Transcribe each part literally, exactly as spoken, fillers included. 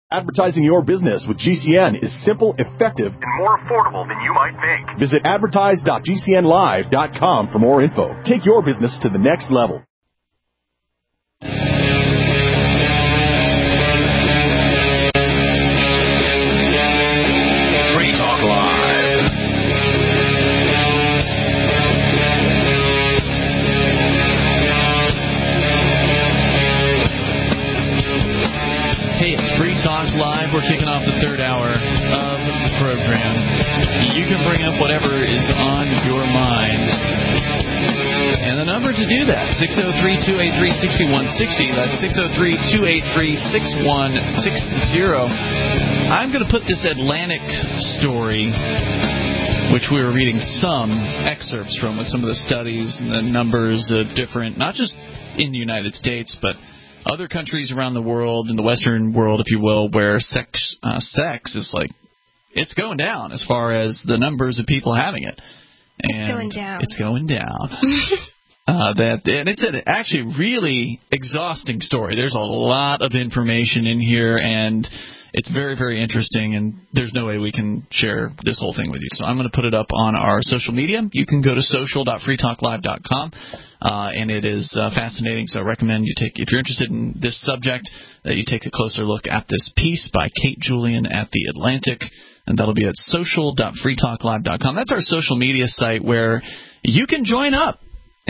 Advertising your business with G C N is simple, effective, and more affordable than you might think. Visit advertise dot g c n live dot com for more info. Take your business to the next level. Free Talk Live. Hey, it's Free Talk Live. We're kicking off the third hour of the program. You can bring up whatever is on your mind. And the number to do that, six oh three, two eight three, six one six oh. That's six oh three, two eight three, six one six oh. I'm going to put this Atlantic story, which we were reading some excerpts from with some of the studies and the numbers of different, not just in the United States, but other countries around the world, in the Western world, if you will, where sex uh, sex is like, it's going down as far as the numbers of people having it. And it's going down. It's going down. uh, that and it's an actually really exhausting story. There's a lot of information in here, and it's very, very interesting, and there's no way we can share this whole thing with you. So I'm going to put it up on our social media. You can go to social dot free talk live dot com, uh, and it is uh, fascinating. So I recommend you take, if you're interested in this subject, that you take a closer look at this piece by Kate Julian at The Atlantic, and that'll be at social dot free talk live dot com. That's our social media site where you can join up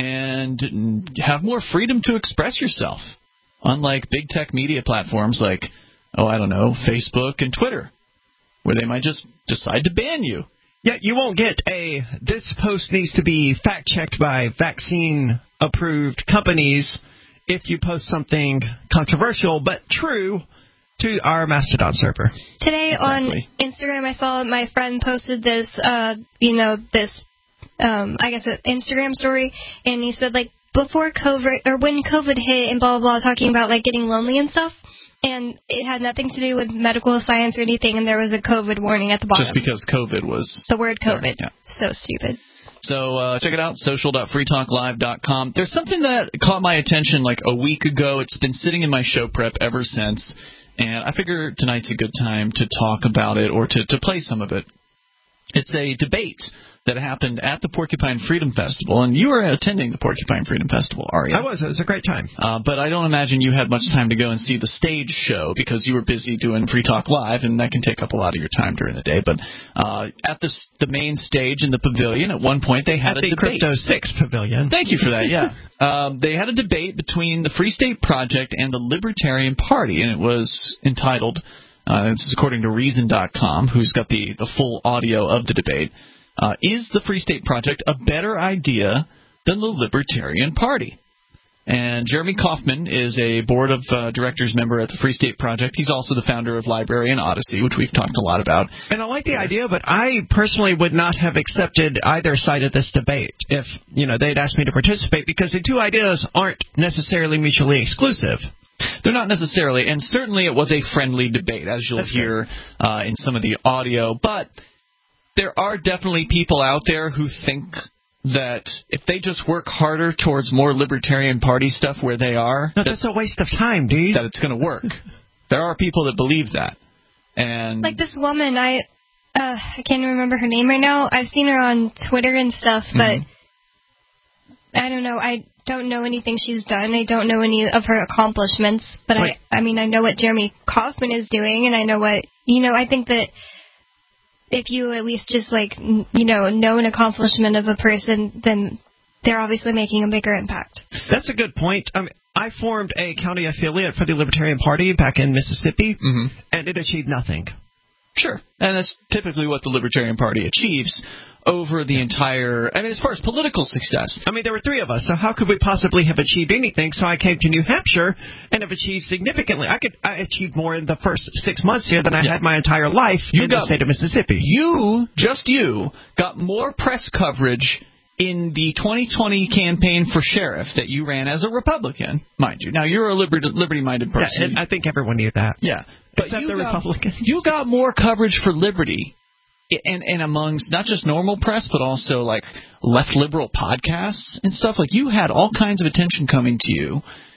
and have more freedom to express yourself, unlike big tech media platforms like, oh, I don't know, Facebook and Twitter, where they might just decide to ban you. Yeah, you won't get a, this post needs to be fact-checked by vaccine-approved companies if you post something controversial but true to our Mastodon server. Today Exactly. on Instagram, I saw my friend posted this, uh, you know, this, um, I guess, an Instagram story, and he said, like, before COVID, or when COVID hit and blah, blah, blah, talking about, like, getting lonely and stuff. And it had nothing to do with medical science or anything, and there was a COVID warning at the bottom. Just because COVID was... The word COVID. There, yeah. So stupid. So uh, check it out, social dot free talk live dot com. There's something that caught my attention like a week ago. It's been sitting in my show prep ever since, and I figure tonight's a good time to talk about it or to, to play some of it. It's a debate that happened at the Porcupine Freedom Festival, and you were attending the Porcupine Freedom Festival, Aria. I was. It was a great time. Uh, but I don't imagine you had much time to go and see the stage show because you were busy doing Free Talk Live, and that can take up a lot of your time during the day. But uh, at the, the main stage in the pavilion, at one point they had at a the debate. Crypto six pavilion. Thank you for that, yeah. um, they had a debate between the Free State Project and the Libertarian Party, and it was entitled, uh, this is according to Reason dot com, who's got the, the full audio of the debate, Uh, is the Free State Project a better idea than the Libertarian Party? And Jeremy Kaufman is a board of uh, directors member at the Free State Project. He's also the founder of Library and Odyssey, which we've talked a lot about. And I like the idea, but I personally would not have accepted either side of this debate if, you know, they'd asked me to participate, because the two ideas aren't necessarily mutually exclusive. They're not necessarily, and certainly it was a friendly debate, as you'll That's hear uh, in some of the audio. But there are definitely people out there who think that if they just work harder towards more Libertarian Party stuff where they are, no, that's that, a waste of time, dude. That it's going to work. There are people that believe that. And like this woman, I uh, I can't remember her name right now. I've seen her on Twitter and stuff, but mm-hmm. I don't know. I don't know anything she's done. I don't know any of her accomplishments. But right. I, I mean, I know what Jeremy Kaufman is doing, and I know what, you know, I think that if you at least just, like, you know, know an accomplishment of a person, then they're obviously making a bigger impact. That's a good point. I mean, I formed a county affiliate for the Libertarian Party back in Mississippi, mm-hmm. and it achieved nothing. Sure. And that's typically what the Libertarian Party achieves over the entire, I mean, as far as political success. I mean, there were three of us, so how could we possibly have achieved anything? So I came to New Hampshire and have achieved significantly. I could I achieved more in the first six months here than I yeah. had my entire life you in got, the state of Mississippi. You, just you, got more press coverage in the twenty twenty campaign for sheriff that you ran as a Republican, mind you. Now, you're a liber- liberty-minded person. Yeah, and I think everyone knew that. Yeah. But Except you the got, Republicans. You got more coverage for liberty, and, and amongst not just normal press, but also like left liberal podcasts and stuff. Like, you had all kinds of attention coming to you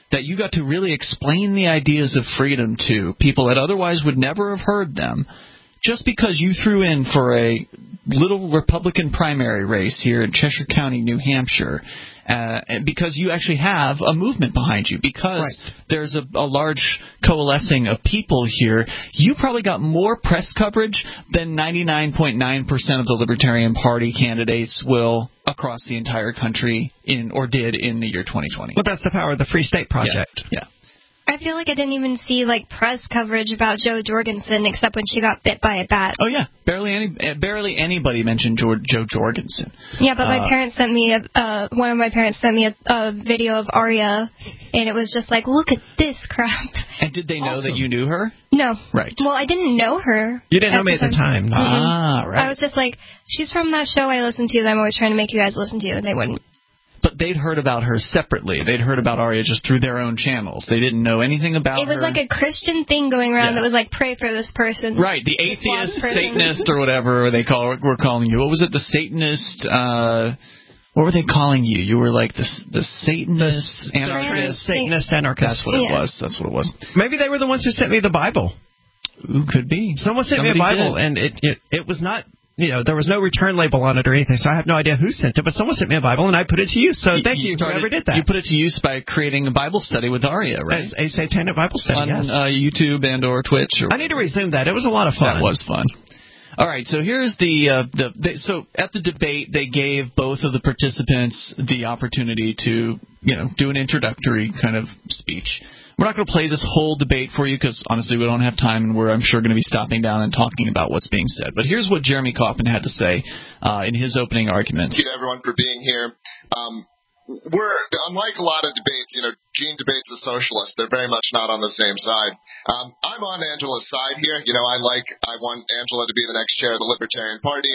that you got to really explain the ideas of freedom to people that otherwise would never have heard them, just because you threw in for a little Republican primary race here in Cheshire County, New Hampshire, uh, because you actually have a movement behind you, because right. there's a, a large coalescing of people here, you probably got more press coverage than ninety-nine point nine percent of the Libertarian Party candidates will across the entire country in or did in the year twenty twenty. Well, that's the power of the Free State Project. Yeah. yeah. I feel like I didn't even see like press coverage about Jo Jorgensen except when she got bit by a bat. Oh yeah, barely any, barely anybody mentioned Jo, Jo Jorgensen. Yeah, but my uh, parents sent me a, uh, one of my parents sent me a, a video of Arya, and it was just like, look at this crap. And did they know awesome. that you knew her? No. Right. Well, I didn't know her. You didn't know me at the time. No. Ah, right. I was just like, she's from that show I listen to that I'm always trying to make you guys listen to, and they wouldn't. But they'd heard about her separately. They'd heard about Arya just through their own channels. They didn't know anything about her. It was her. like a Christian thing going around yeah. that was like, pray for this person. Right, the atheist, Satanist, or whatever they call were calling you. What was it, the Satanist? Uh, what were they calling you? You were like the the Satanist, the anarchist. Satanist anarchist. That's what yeah. it was. That's what it was. Maybe they were the ones who sent me the Bible. Ooh, could be. Someone sent Somebody me a Bible, did. and it, it it was not. You know, there was no return label on it or anything, so I have no idea who sent it, but someone sent me a Bible, and I put it to use. So thank you, you started, whoever did that. You put it to use by creating a Bible study with Arya, right? As a satanic Bible study, on yes. uh, YouTube and or Twitch. Or I need to resume that. It was a lot of fun. That was fun. All right, so here's the, uh, the they, so at the debate they gave both of the participants the opportunity to, you know, do an introductory kind of speech. We're not going to play this whole debate for you because, honestly, we don't have time, and we're, I'm sure, going to be stopping down and talking about what's being said. But here's what Jeremy Kauffman had to say uh, in his opening argument. Thank you to everyone for being here. Um, we're, unlike a lot of debates, you know, Gene debates a socialist. They're very much not on the same side. Um, I'm on Angela's side here. You know, I like, I want Angela to be the next chair of the Libertarian Party.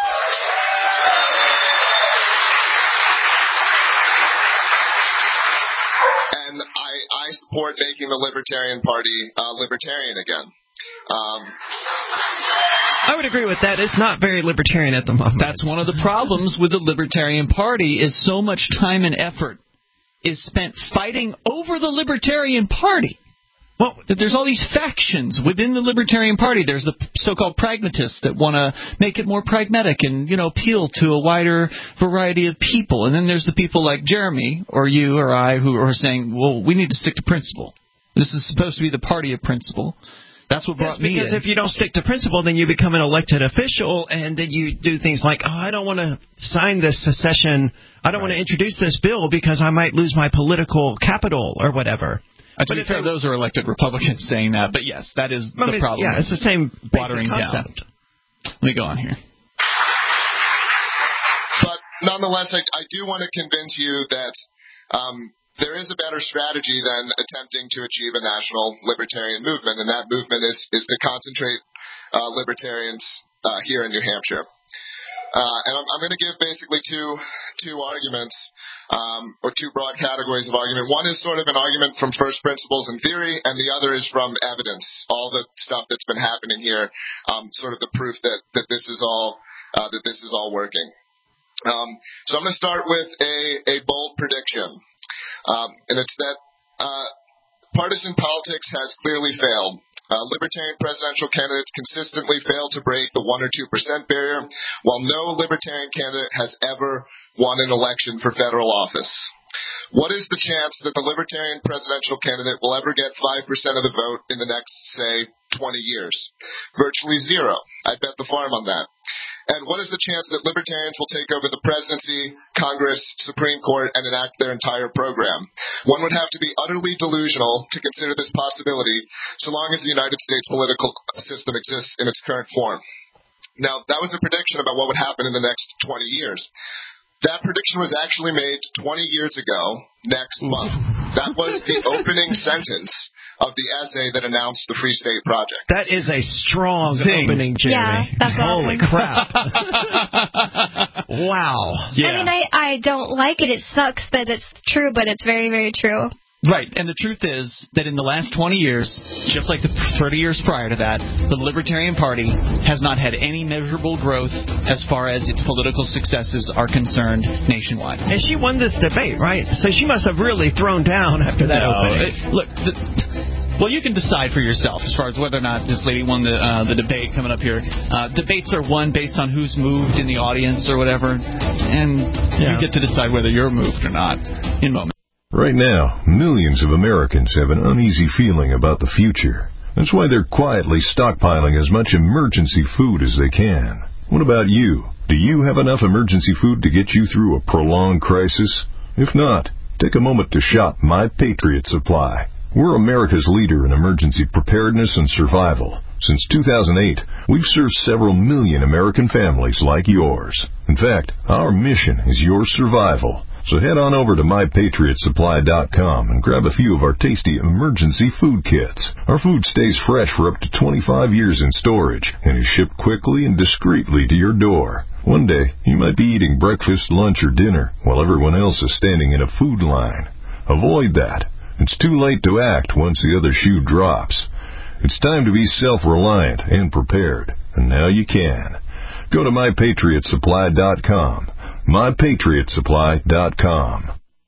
And I, I support making the Libertarian Party uh, libertarian again. Um, I would agree with that. It's not very libertarian at the moment. That's one of the problems with the Libertarian Party is so much time and effort is spent fighting over the Libertarian Party. Well, there's all these factions within the Libertarian Party. There's the so-called pragmatists that want to make it more pragmatic and, you know, appeal to a wider variety of people. And then there's the people like Jeremy or you or I who are saying, well, we need to stick to principle. This is supposed to be the party of principle. That's what brought yes, me because in. if you don't stick to principle, then you become an elected official, and then you do things like, oh, I don't want to sign this secession. I don't right. want to introduce this bill because I might lose my political capital or whatever. Uh, to be fair, those are elected Republicans saying that, but yes, that is the problem. Yeah, it's the same watering concept. Down. Let me go on here. But nonetheless, I, I do want to convince you that um, there is a better strategy than attempting to achieve a national libertarian movement, and that movement is, is to concentrate uh, libertarians uh, here in New Hampshire. Uh, and I'm, I'm going to give basically two two arguments, um, or two broad categories of argument. One is sort of an argument from first principles and theory, and the other is from evidence, all the stuff that's been happening here, um, sort of the proof that, that this is all uh, that this is all working. Um, so I'm going to start with a, a bold prediction, um, and it's that uh, partisan politics has clearly failed. Uh, libertarian presidential candidates consistently fail to break the one or two percent barrier, while no libertarian candidate has ever won an election for federal office. What is the chance that the libertarian presidential candidate will ever get five percent of the vote in the next, say, twenty years? Virtually zero. I'd bet the farm on that. And what is the chance that libertarians will take over the presidency, Congress, Supreme Court, and enact their entire program? One would have to be utterly delusional to consider this possibility, so long as the United States political system exists in its current form. Now, that was a prediction about what would happen in the next twenty years. That prediction was actually made twenty years ago, next month. That was the opening sentence of the essay that announced the Free State Project. That is a strong Zing. opening, Jeremy. Yeah, that's Holy awesome. crap. Wow. Yeah. I mean, I, I don't like it. It sucks that it's true, but it's very, very true. Right, and the truth is that in the last twenty years, just like the thirty years prior to that, the Libertarian Party has not had any measurable growth as far as its political successes are concerned nationwide. And she won this debate, right? So she must have really thrown down after that no, opening. It, look, the, well, you can decide for yourself as far as whether or not this lady won the uh, the debate coming up here. Uh, debates are won based on who's moved in the audience or whatever, and yeah. you get to decide whether you're moved or not in a moment. Right now, millions of Americans have an uneasy feeling about the future. That's why they're quietly stockpiling as much emergency food as they can. What about you? Do you have enough emergency food to get you through a prolonged crisis? If not, take a moment to shop My Patriot Supply. We're America's leader in emergency preparedness and survival. Since two thousand eight, we've served several million American families like yours. In fact, our mission is your survival. So head on over to my patriot supply dot com and grab a few of our tasty emergency food kits. Our food stays fresh for up to twenty-five years in storage and is shipped quickly and discreetly to your door. One day, you might be eating breakfast, lunch, or dinner while everyone else is standing in a food line. Avoid that. It's too late to act once the other shoe drops. It's time to be self-reliant and prepared, and now you can. Go to my patriot supply dot com. my patriot supply dot com.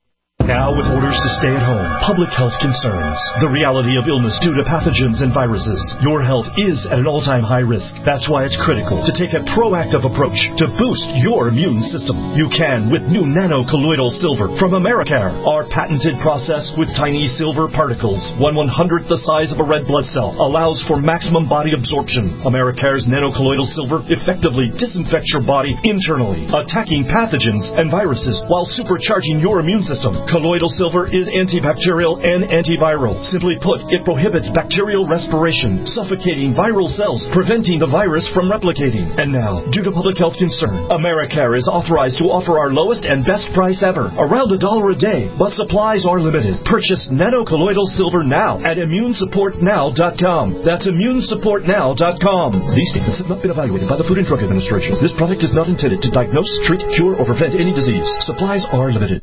Now with orders to stay at home, public health concerns, the reality of illness due to pathogens and viruses, your health is at an all-time high risk. That's why it's critical to take a proactive approach to boost your immune system. You can with new nano-colloidal silver from Americare. Our patented process with tiny silver particles, one one-hundredth the size of a red blood cell, allows for maximum body absorption. Americare's nano-colloidal silver effectively disinfects your body internally, attacking pathogens and viruses while supercharging your immune system. Colloidal silver is antibacterial and antiviral. Simply put, it prohibits bacterial respiration, suffocating viral cells, preventing the virus from replicating. And now, due to public health concern, Americare is authorized to offer our lowest and best price ever, around a dollar a day, but supplies are limited. Purchase nano-colloidal silver now at immune support now dot com. That's immune support now dot com. These statements have not been evaluated by the Food and Drug Administration. This product is not intended to diagnose, treat, cure, or prevent any disease. Supplies are limited.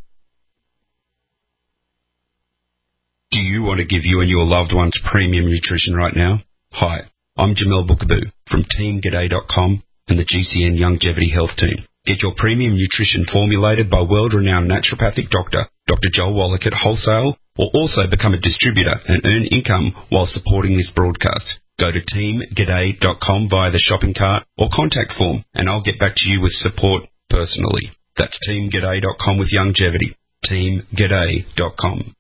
Do you want to give you and your loved ones premium nutrition right now? Hi, I'm Jamel Bookaboo from team g'day dot com and the G C N Longevity Health Team. Get your premium nutrition formulated by world-renowned naturopathic doctor, Doctor Joel Wallach at wholesale, or also become a distributor and earn income while supporting this broadcast. Go to team g'day dot com via the shopping cart or contact form, and I'll get back to you with support personally. That's team g'day dot com with longevity. team g'day dot com.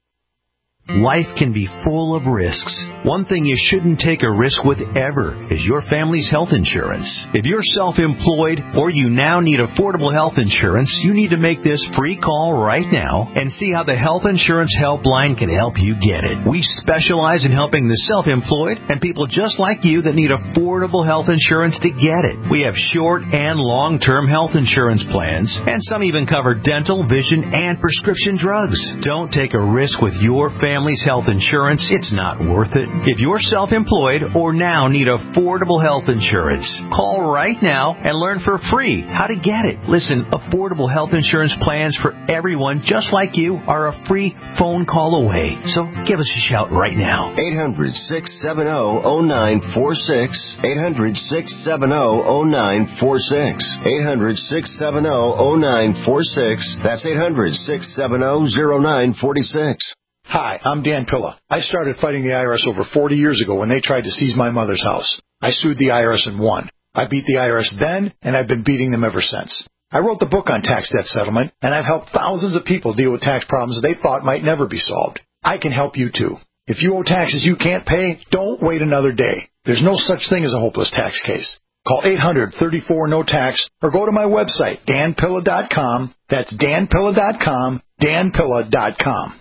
Life can be full of risks. One thing you shouldn't take a risk with ever is your family's health insurance. If you're self-employed or you now need affordable health insurance, you need to make this free call right now and see how the Health Insurance Helpline can help you get it. We specialize in helping the self-employed and people just like you that need affordable health insurance to get it. We have short and long-term health insurance plans, and some even cover dental, vision, and prescription drugs. Don't take a risk with your family. Family's health insurance, it's not worth it. If you're self-employed or now need affordable health insurance, call right now and learn for free how to get it. Listen, affordable health insurance plans for everyone just like you are a free phone call away. So give us a shout right now. eight hundred, six seven zero, zero nine four six. eight hundred, six seven zero, zero nine four six. eight hundred, six seven zero, zero nine four six. That's eight hundred, six seven zero, zero nine four six. Hi, I'm Dan Pilla. I started fighting the I R S over forty years ago when they tried to seize my mother's house. I sued the I R S and won. I beat the I R S then, and I've been beating them ever since. I wrote the book on tax debt settlement, and I've helped thousands of people deal with tax problems they thought might never be solved. I can help you too. If you owe taxes you can't pay, don't wait another day. There's no such thing as a hopeless tax case. Call eight hundred, thirty-four, no tax or go to my website, dan pilla dot com. That's dan pilla dot com, dan pilla dot com.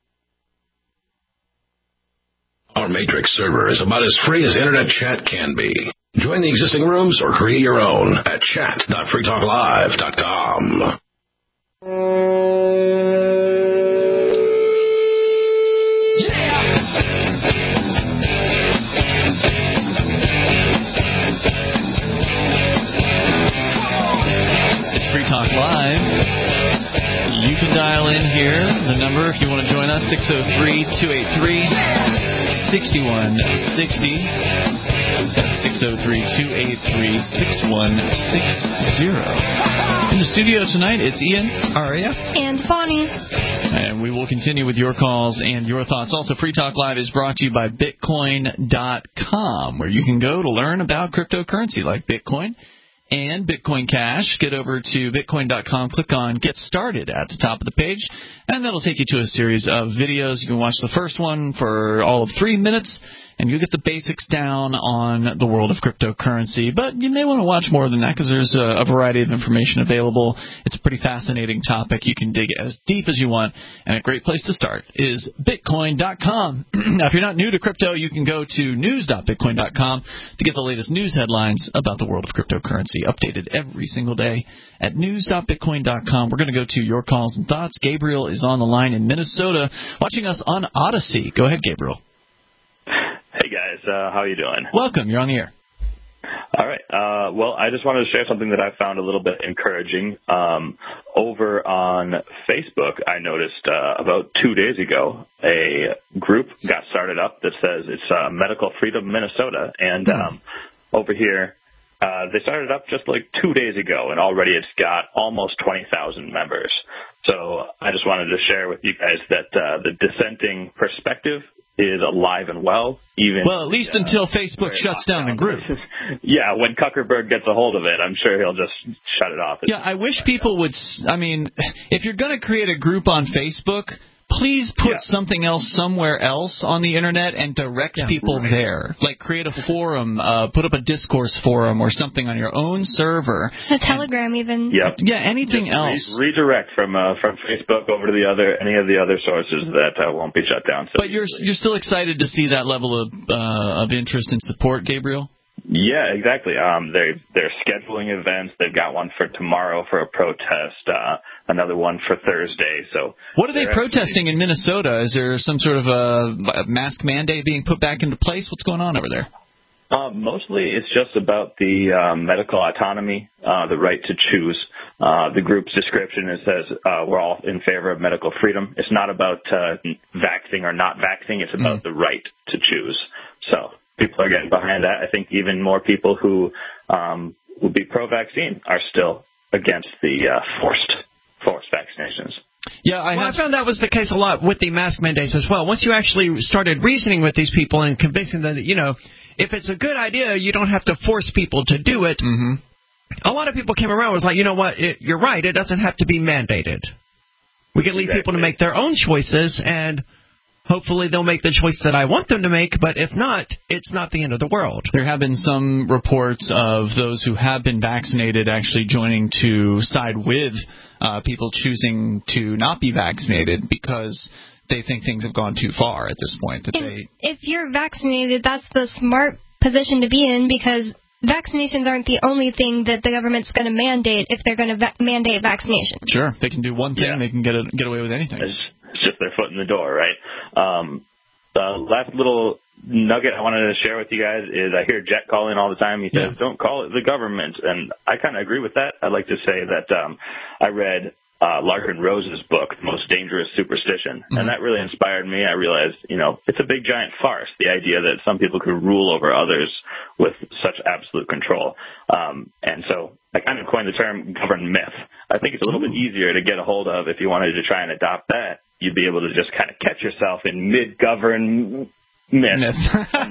Our Matrix server is about as free as internet chat can be. Join the existing rooms or create your own at chat dot free talk live dot com. It's Free Talk Live. You can dial in here. The number, if you want to join us, six oh three, two eight three, six one six oh. That's six oh three, two eight three, six one six oh. In the studio tonight, it's Ian, Aria, and Bonnie. And we will continue with your calls and your thoughts. Also, Free Talk Live is brought to you by Bitcoin dot com, where you can go to learn about cryptocurrency like Bitcoin and Bitcoin Cash. Get over to Bitcoin dot com, click on Get Started at the top of the page, and that'll take you to a series of videos. You can watch the first one for all of three minutes, and you'll get the basics down on the world of cryptocurrency. But you may want to watch more than that because there's a, a variety of information available. It's a pretty fascinating topic. You can dig as deep as you want, and a great place to start is Bitcoin dot com. Now, if you're not new to crypto, you can go to news dot bitcoin dot com to get the latest news headlines about the world of cryptocurrency, updated every single day at news dot bitcoin dot com. We're going to go to your calls and thoughts. Gabriel is on the line in Minnesota, watching us on Odyssey. Go ahead, Gabriel. Hey, guys. Uh, how are you doing? Welcome. You're on the air. All right. Uh, well, I just wanted to share something that I found a little bit encouraging. Um, over on Facebook, I noticed uh, about two days ago, a group got started up that says it's uh, Medical Freedom Minnesota. And um, over here, uh, they started up just like two days ago, and already it's got almost twenty thousand members. So I just wanted to share with you guys that uh, the dissenting perspective is alive and well. Even well, at least uh, until Facebook shuts down the group. Yeah, when Zuckerberg gets a hold of it, I'm sure he'll just shut it off. Yeah, I wish people would. I mean, if you're going to create a group on Facebook, please put yeah. something else somewhere else on the internet and direct yeah, people right. there. Like create a forum, uh, put up a discourse forum or something on your own server. A Telegram, and, even. Yep. Yeah, anything Just else. Re- redirect from uh, from Facebook over to the other any of the other sources that uh, won't be shut down. So but you're easily. You're still excited to see that level of uh, of interest and support, Gabriel? Yeah, exactly. Um, they're they're scheduling events. They've got one for tomorrow for a protest, uh, another one for Thursday. So, what are they protesting actually, in Minnesota? Is there some sort of a mask mandate being put back into place? What's going on over there? Uh, mostly, it's just about the um, medical autonomy, uh, the right to choose. Uh, the group's description it says uh, we're all in favor of medical freedom. It's not about uh, vaxxing or not vaxxing. It's about mm. the right to choose. So. People are getting behind that. I think even more people who um, would be pro-vaccine are still against the uh, forced forced vaccinations. Yeah, I, well, I found that was the case a lot with the mask mandates as well. Once you actually started reasoning with these people and convincing them that, you know, if it's a good idea, you don't have to force people to do it. Mm-hmm. A lot of people came around and was like, you know what, it, you're right, it doesn't have to be mandated. We can leave exactly. people to make their own choices, and hopefully they'll make the choice that I want them to make, but if not, it's not the end of the world. There have been some reports of those who have been vaccinated actually joining to side with uh, people choosing to not be vaccinated because they think things have gone too far at this point. That if, they if you're vaccinated, that's the smart position to be in because vaccinations aren't the only thing that the government's going to mandate if they're going to va- mandate vaccination. Sure. They can do one thing, yeah. they can get a, get away with anything. It's, it's just their foot in the door, right? Um, the last little nugget I wanted to share with you guys is I hear Jet call in all the time. He says, yeah. don't call it the government. And I kind of agree with that. I'd like to say that um, I read uh, Larkin Rose's book, The Most Dangerous Superstition. Mm-hmm. And that really inspired me. I realized, you know, it's a big, giant farce, the idea that some people could rule over others with such absolute control. Um, and so I kind of coined the term governed myth. I think it's a little Ooh. bit easier to get a hold of if you wanted to try and adopt that. You'd be able to just kind of catch yourself in mid-govern myth. myth. I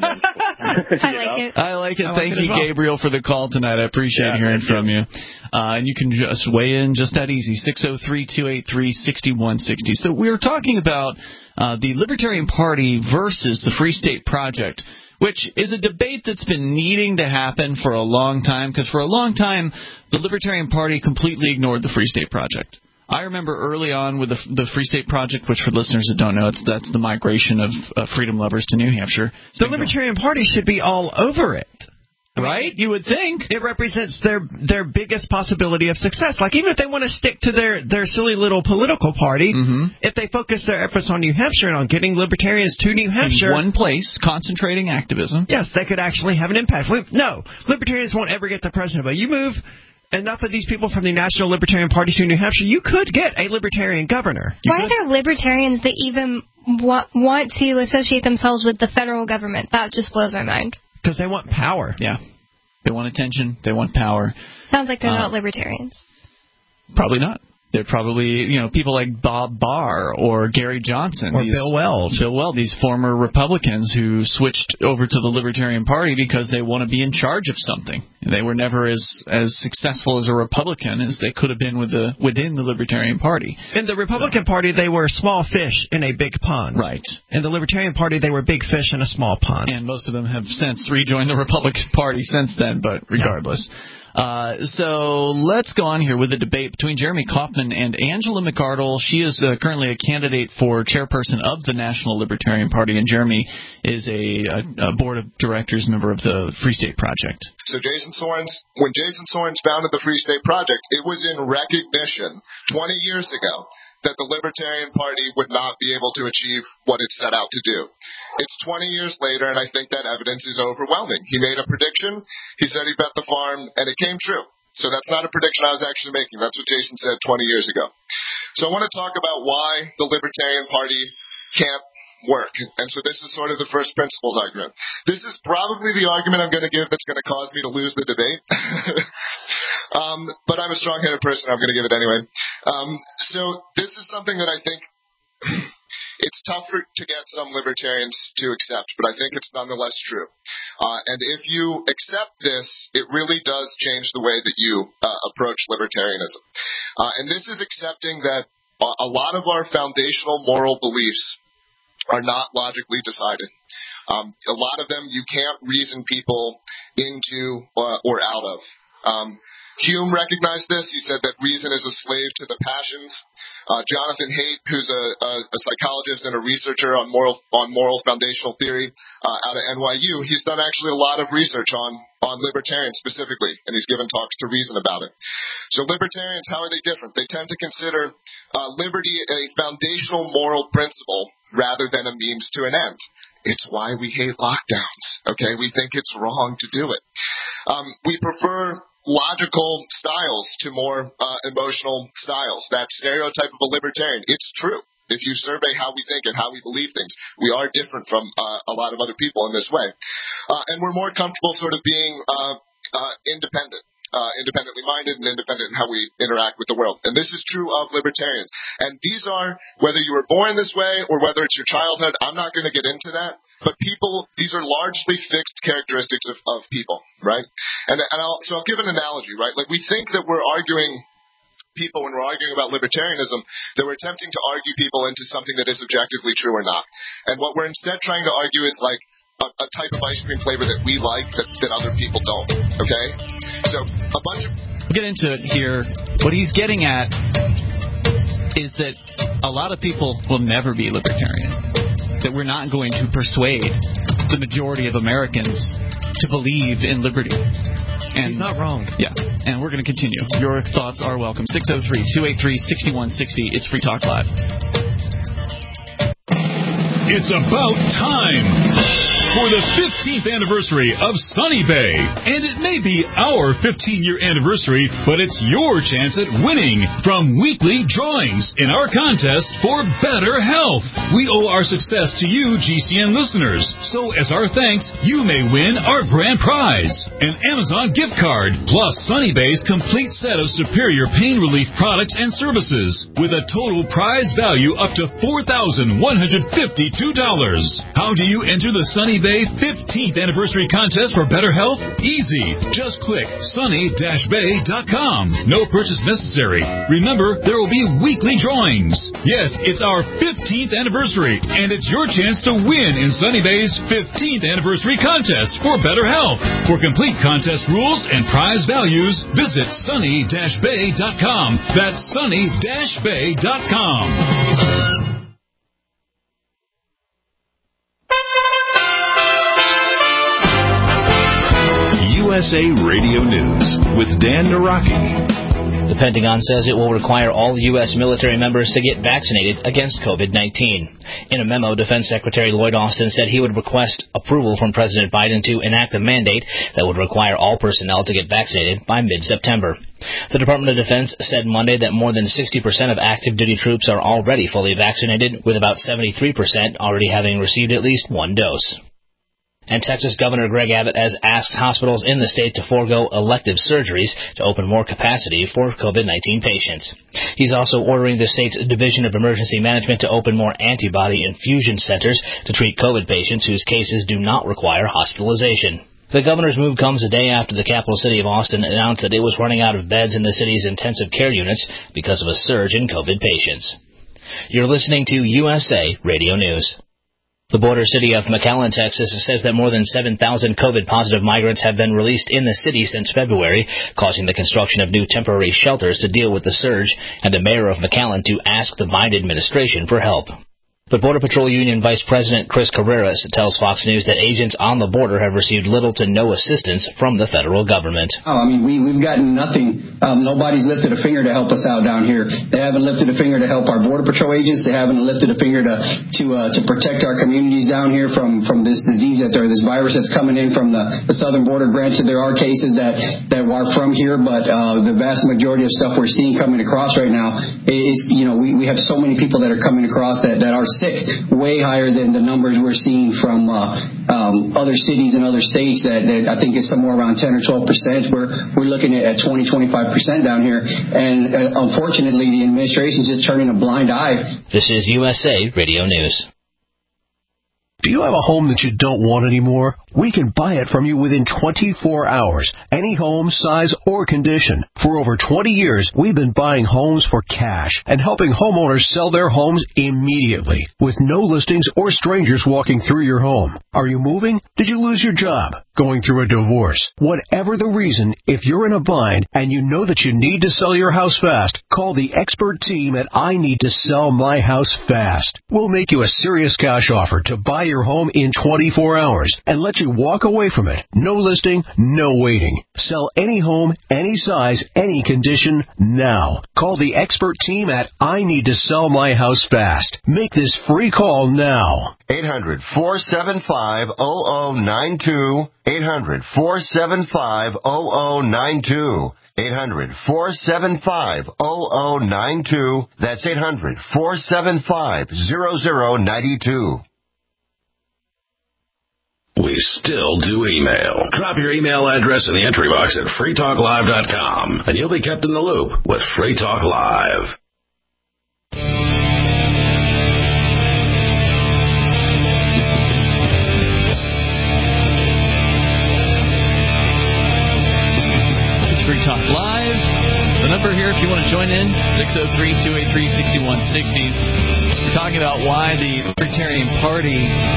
like it. I like it. I Thank like it you, well. Gabriel, for the call tonight. I appreciate yeah, hearing from you. you. Uh, and you can just weigh in just that easy, six oh three, two eight three, six one six oh. So we were talking about uh, the Libertarian Party versus the Free State Project, which is a debate that's been needing to happen for a long time, because for a long time, the Libertarian Party completely ignored the Free State Project. I remember early on with the, the Free State Project, which for listeners that don't know, it's, that's the migration of uh, freedom lovers to New Hampshire. The Libertarian Party should be all over it. Right? You would think. It represents their their biggest possibility of success. Like, even if they want to stick to their, their silly little political party, mm-hmm. if they focus their efforts on New Hampshire and on getting libertarians to New Hampshire. In one place, concentrating activism. Yes, they could actually have an impact. No, libertarians won't ever get the president, but you move enough of these people from the National Libertarian Party to New Hampshire, you could get a libertarian governor. You Why could. are there libertarians that even wa- want to associate themselves with the federal government. That just blows my mind. Because they want power. Yeah. They want attention. They want power. Sounds like they're uh, not libertarians. Probably not. They're probably, you know, people like Bob Barr or Gary Johnson. Or these, Bill Weld. Bill Weld, these former Republicans who switched over to the Libertarian Party because they want to be in charge of something. They were never as, as successful as a Republican as they could have been with the, within the Libertarian Party. In the Republican so. Party, they were small fish in a big pond. Right. In the Libertarian Party, they were big fish in a small pond. And most of them have since rejoined the Republican Party since then, but regardless. Yeah. Uh, so let's go on here with the debate between Jeremy Kauffman and Angela McArdle. She is uh, currently a candidate for chairperson of the National Libertarian Party, and Jeremy is a, a, a board of directors member of the Free State Project. So Jason Sorens, when Jason Sorens founded the Free State Project, it was in recognition twenty years ago that the Libertarian Party would not be able to achieve what it set out to do. It's twenty years later, and I think that evidence is overwhelming. He made a prediction, he said he bet the farm, and it came true. So that's not a prediction I was actually making. That's what Jason said twenty years ago. So I want to talk about why the Libertarian Party can't work. And so this is sort of the first principles argument. This is probably the argument I'm going to give that's going to cause me to lose the debate. um, but I'm a strong-headed person. I'm going to give it anyway. Um, so this is something that I think it's tough for, to get some libertarians to accept, but I think it's nonetheless true. Uh, and if you accept this, it really does change the way that you uh, approach libertarianism. Uh, and this is accepting that a lot of our foundational moral beliefs are not logically decided. Um, a lot of them you can't reason people into uh, or out of. Um, Hume recognized this. He said that reason is a slave to the passions. Uh, Jonathan Haidt, who's a, a, a psychologist and a researcher on moral on moral foundational theory uh, out of N Y U, he's done actually a lot of research on, on libertarians specifically, and he's given talks to reason about it. So libertarians, how are they different? They tend to consider uh, liberty a foundational moral principle rather than a means to an end. It's why we hate lockdowns, okay? We think it's wrong to do it. Um, we prefer logical styles to more uh, emotional styles. That stereotype of a libertarian, it's true. If you survey how we think and how we believe things, we are different from uh, a lot of other people in this way. Uh, and we're more comfortable sort of being uh, uh, independent. Uh, independently minded and independent in how we interact with the world. And this is true of libertarians. And these are, whether you were born this way or whether it's your childhood, I'm not going to get into that. But people, these are largely fixed characteristics of, of people, right? And, and I'll, so I'll give an analogy, right? Like we think that we're arguing people when we're arguing about libertarianism, that we're attempting to argue people into something that is objectively true or not. And what we're instead trying to argue is like, A, a type of ice cream flavor that we like that, that other people don't, okay? So a bunch of... We'll get into it here. What he's getting at is that a lot of people will never be libertarian, that we're not going to persuade the majority of Americans to believe in liberty. And, he's not wrong. Yeah, and we're going to continue. Your thoughts are welcome. six oh three, two eight three, six one six oh. It's Free Talk Live. It's about time for the fifteenth anniversary of Sunny Bay. And it may be our fifteen-year anniversary, but it's your chance at winning from weekly drawings in our contest for better health. We owe our success to you, G C N listeners. So as our thanks, you may win our grand prize, an Amazon gift card, plus Sunny Bay's complete set of superior pain relief products and services, with a total prize value up to four thousand one hundred fifty-two dollars. How do you enter the Sunny Bay fifteenth anniversary contest for better health? Easy. Just click sunny dash bay dot com. No purchase necessary. Remember, there will be weekly drawings. Yes, it's our fifteenth anniversary, and it's your chance to win in Sunny Bay's fifteenth anniversary contest for better health. For complete contest rules and prize values, visit sunny dash bay dot com. That's sunny dash bay dot com. U S A Radio News with Dan Naraki. The Pentagon says it will require all U S military members to get vaccinated against COVID nineteen. In a memo, Defense Secretary Lloyd Austin said he would request approval from President Biden to enact a mandate that would require all personnel to get vaccinated by mid-September. The Department of Defense said Monday that more than sixty percent of active duty troops are already fully vaccinated, with about seventy-three percent already having received at least one dose. And Texas Governor Greg Abbott has asked hospitals in the state to forego elective surgeries to open more capacity for COVID nineteen patients. He's also ordering the state's Division of Emergency Management to open more antibody infusion centers to treat COVID patients whose cases do not require hospitalization. The governor's move comes a day after the capital city of Austin announced that it was running out of beds in the city's intensive care units because of a surge in COVID patients. You're listening to U S A Radio News. The border city of McAllen, Texas, says that more than seven thousand COVID-positive migrants have been released in the city since February, causing the construction of new temporary shelters to deal with the surge, and the mayor of McAllen to ask the Biden administration for help. But Border Patrol Union Vice President Chris Carreras tells Fox News that agents on the border have received little to no assistance from the federal government. Oh, I mean, we, we've gotten nothing. Um, nobody's lifted a finger to help us out down here. They haven't lifted a finger to help our Border Patrol agents. They haven't lifted a finger to to uh, to protect our communities down here from, from this disease that or this virus that's coming in from the, the southern border. Granted, there are cases that, that are from here, but uh, the vast majority of stuff we're seeing coming across right now is, you know, we, we have so many people that are coming across that, that are sick, way higher than the numbers we're seeing from uh, um, other cities and other states that, that I think is somewhere around ten or twelve percent. We're, we're looking at, at twenty, twenty-five percent down here. And uh, unfortunately, the administration is just turning a blind eye. This is U S A Radio News. Do you have a home that you don't want anymore? We can buy it from you within twenty-four hours. Any home, size, or condition. For over twenty years, we've been buying homes for cash and helping homeowners sell their homes immediately with no listings or strangers walking through your home. Are you moving? Did you lose your job? Going through a divorce? Whatever the reason, if you're in a bind and you know that you need to sell your house fast, call the expert team at I Need to Sell My House Fast. We'll make you a serious cash offer to buy your home in twenty-four hours and let you walk away from it. No listing, no waiting. Sell any home, any size, any condition now. Call the expert team at I Need to Sell My House Fast. Make this free call now. eight hundred, four seven five, zero zero nine two. eight hundred, four seven five, zero zero nine two. eight hundred, four seven five, zero zero nine two. That's eight hundred, four seven five, zero zero nine two. We still do email. Drop your email address in the entry box at free talk live dot com, and you'll be kept in the loop with Free Talk Live. It's Free Talk Live. The number here, if you want to join in, six oh three, two eight three, six one six oh. We're talking about why the Libertarian Party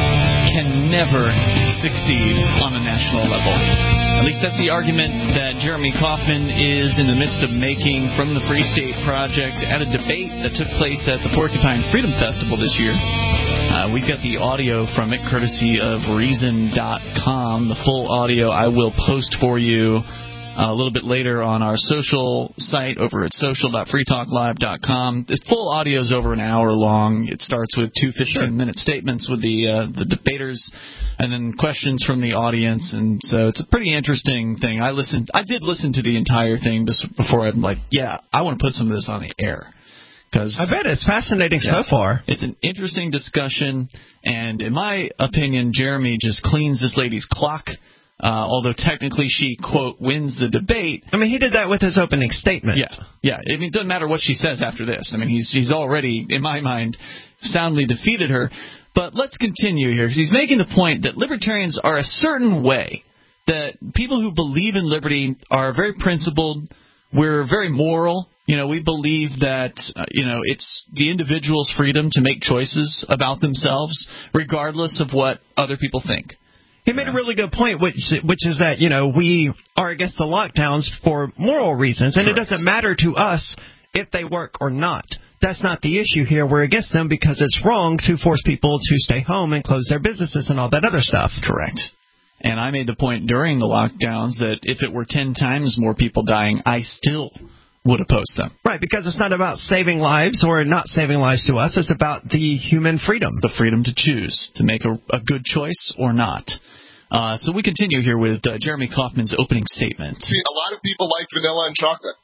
can never succeed on a national level. At least that's the argument that Jeremy Kauffman is in the midst of making from the Free State Project at a debate that took place at the Porcupine Freedom Festival this year. Uh, we've got the audio from it courtesy of reason dot com. The full audio I will post for you a little bit later on our social site over at social dot free talk live dot com. The full audio is over an hour long. It starts with two fifteen-minute statements with the uh, the debaters, and then questions from the audience. And so it's a pretty interesting thing. I listened. I did listen to the entire thing before I'm like, yeah, I want to put some of this on the air. Cause, I bet it's fascinating yeah, so far. It's an interesting discussion, and in my opinion, Jeremy just cleans this lady's clock. Uh, although technically she, quote, wins the debate. I mean, he did that with his opening statement. Yeah, yeah. I mean, it doesn't matter what she says after this. I mean, he's he's already, in my mind, soundly defeated her. But let's continue here, because he's making the point that libertarians are a certain way, that people who believe in liberty are very principled. We're very moral. You know, we believe that, uh, you know, it's the individual's freedom to make choices about themselves, regardless of what other people think. He made a really good point, which which is that, you know, we are against the lockdowns for moral reasons, and Correct. It doesn't matter to us if they work or not. That's not the issue here. We're against them because it's wrong to force people to stay home and close their businesses and all that other stuff. Correct. And I made the point during the lockdowns that if it were ten times more people dying, I still would oppose them. Right, because it's not about saving lives or not saving lives to us. It's about the human freedom. The freedom to choose, to make a, a good choice or not. Uh, so we continue here with uh, Jeremy Kauffman's opening statement. See, a lot of people like vanilla and chocolate.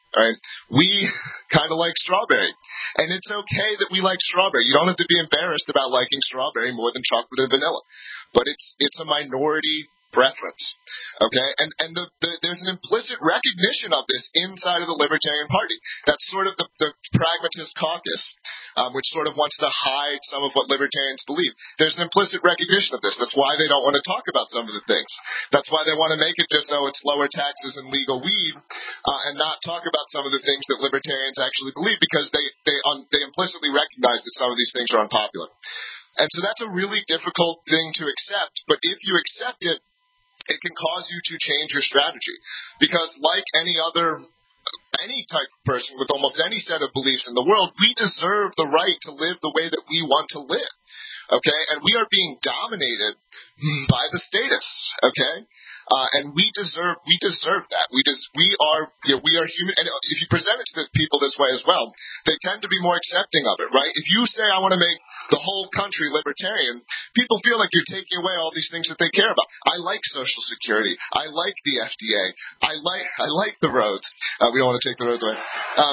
Right? We kind of like strawberry. And it's okay that we like strawberry. You don't have to be embarrassed about liking strawberry more than chocolate and vanilla. But it's it's a minority preference. Okay? And and the, the, there's an implicit recognition of this inside of the Libertarian Party. That's sort of the, the pragmatist caucus, um, which sort of wants to hide some of what libertarians believe. There's an implicit recognition of this. That's why they don't want to talk about some of the things. That's why they want to make it just so it's lower taxes and legal weed, uh, and not talk about some of the things that libertarians actually believe, because they they un, they implicitly recognize that some of these things are unpopular. And so that's a really difficult thing to accept. But if you accept it, it can cause you to change your strategy, because like any other, any type of person with almost any set of beliefs in the world, we deserve the right to live the way that we want to live, okay? And we are being dominated by the statists, okay? Uh, and we deserve we deserve that. We just we are you know, we are human. And if you present it to the people this way as well, they tend to be more accepting of it, right? If you say I want to make the whole country libertarian, people feel like you're taking away all these things that they care about. I like Social Security. I like the F D A. I like I like the roads. Uh, we don't want to take the roads away. Um,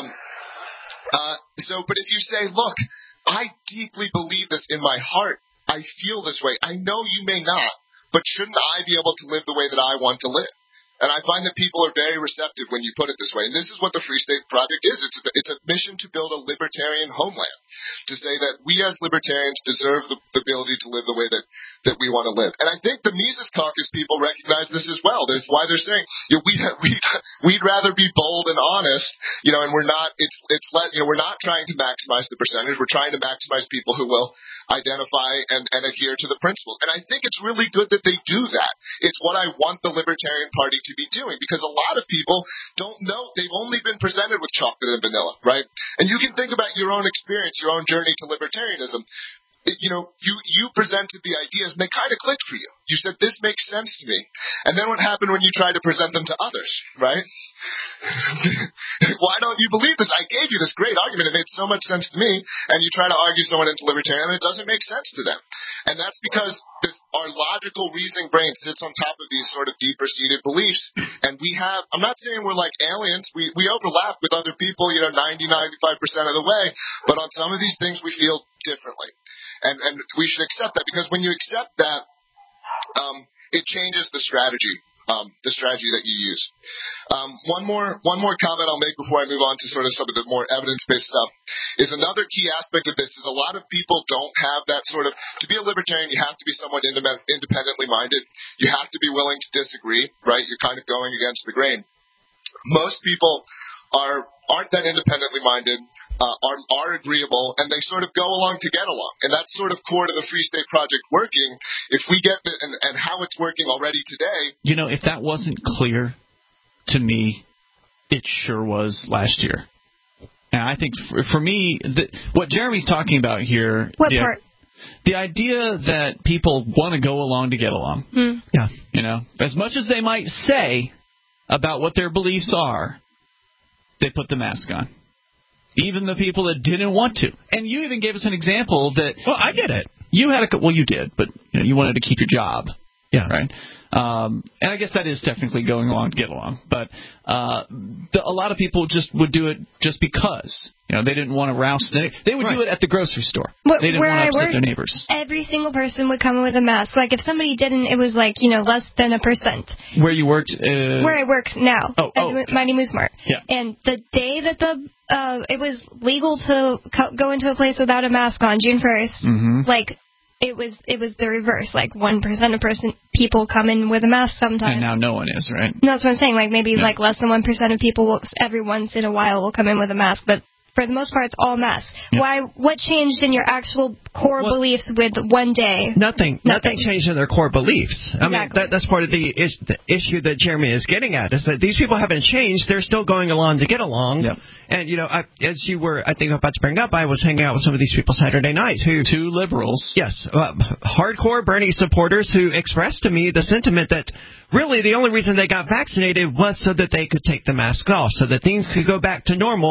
uh, so, but if you say, look, I deeply believe this in my heart. I feel this way. I know you may not. But shouldn't I be able to live the way that I want to live? And I find that people are very receptive when you put it this way. And this is what the Free State Project is. It's a, it's a mission to build a libertarian homeland, to say that we as libertarians deserve the, the ability to live the way that, that we want to live. And I think the Mises Caucus people recognize this as well. That's why they're saying, you know, we, we, we'd rather be bold and honest, you know, and we're not, it's, it's let, you know, we're not trying to maximize the percentage. We're trying to maximize people who will identify and, and adhere to the principles. And I think it's really good that they do that. It's what I want the Libertarian Party to be doing, because a lot of people don't know. They've only been presented with chocolate and vanilla, right? And you can think about your own experience, your own journey to libertarianism. It, you know, you, you presented the ideas and they kind of clicked for you. You said, this makes sense to me. And then what happened when you tried to present them to others, right? Why don't you believe this? I gave you this great argument. It made so much sense to me. And you try to argue someone into libertarian and it doesn't make sense to them. And that's because this, our logical reasoning brain sits on top of these sort of deeper-seated beliefs. And we have, I'm not saying we're like aliens. We, we overlap with other people, you know, ninety, ninety-five percent of the way. But on some of these things, we feel differently. And, and we should accept that, because when you accept that, um, it changes the strategy, um, the strategy that you use. Um, one more, one more comment I'll make before I move on to sort of some of the more evidence-based stuff is another key aspect of this is a lot of people don't have that sort of, to be a libertarian, you have to be somewhat independently minded. You have to be willing to disagree, right? You're kind of going against the grain. Most people are, aren't that independently minded. Uh, are, are agreeable, and they sort of go along to get along. And that's sort of core to the Free State Project working. If we get the, and, and how it's working already today. You know, if that wasn't clear to me, it sure was last year. And I think for, for me, the, what Jeremy's talking about here. What the, part? The idea that people want to go along to get along. Hmm. Yeah. You know, as much as they might say about what their beliefs are, they put the mask on. Even the people that didn't want to. And you even gave us an example that... Well, I get it. You had a... Well, you did, but you know, you wanted to keep your job. Yeah. Right? Um, and I guess that is technically going along to get along. But uh, the, a lot of people just would do it just because. You know, they didn't want to rouse... They, they would right. do it at the grocery store. Well, they didn't where want to I upset worked, their neighbors. Every single person would come with a mask. Like, if somebody didn't, it was like, you know, less than a percent. Where you worked? Uh... Where I work now. Oh, oh. At Mighty Moose Mart. Yeah. And the day that the uh, it was legal to co- go into a place without a mask on, June first, mm-hmm. like, it was it was the reverse. Like, one percent of person people come in with a mask sometimes. And now no one is, right? No, that's what I'm saying. Like, maybe yeah. like less than one percent of people will, every once in a while will come in with a mask, but for the most part, it's all masks. Yeah. Why? What changed in your actual core well, beliefs with one day? Nothing. Nothing, nothing changed in their core beliefs. I exactly. mean, that, that's part of the, is, the issue that Jeremy is getting at, is that these people haven't changed. They're still going along to get along. Yep. And, you know, I, as you were, I think, about to bring up, I was hanging out with some of these people Saturday night who... Two liberals. Yes. Uh, hardcore Bernie supporters who expressed to me the sentiment that really the only reason they got vaccinated was so that they could take the mask off, so that things could go back to normal.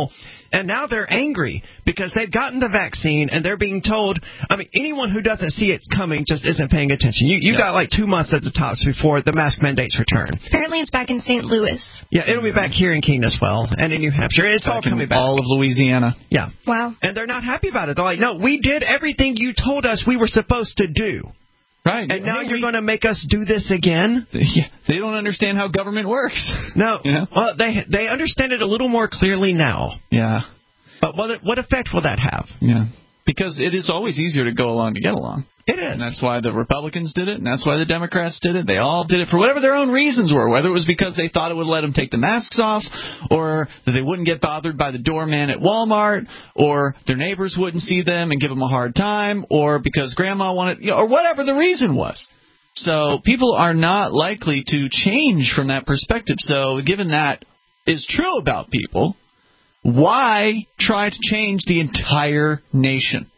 And now they're angry because they've gotten the vaccine and they're being told, I mean, anyone who doesn't see it coming just isn't paying attention. You you yeah. got like two months at the tops before the mask mandates return. Apparently it's back in Saint Louis. Yeah, it'll be back here in Keene as well, and in New Hampshire. It's back all coming back. All of Louisiana. Yeah. Wow. And they're not happy about it. They're like, no, we did everything you told us we were supposed to do. Right. And now hey, you're we, going to make us do this again? Yeah, they don't understand how government works. No. You know? Well, they they understand it a little more clearly now. Yeah. But what what effect will that have? Yeah. Because it is always easier to go along to get along. It is. And that's why the Republicans did it, and that's why the Democrats did it. They all did it for whatever their own reasons were, whether it was because they thought it would let them take the masks off, or that they wouldn't get bothered by the doorman at Walmart, or their neighbors wouldn't see them and give them a hard time, or because grandma wanted, you know, or whatever the reason was. So people are not likely to change from that perspective. So given that is true about people, why try to change the entire nation?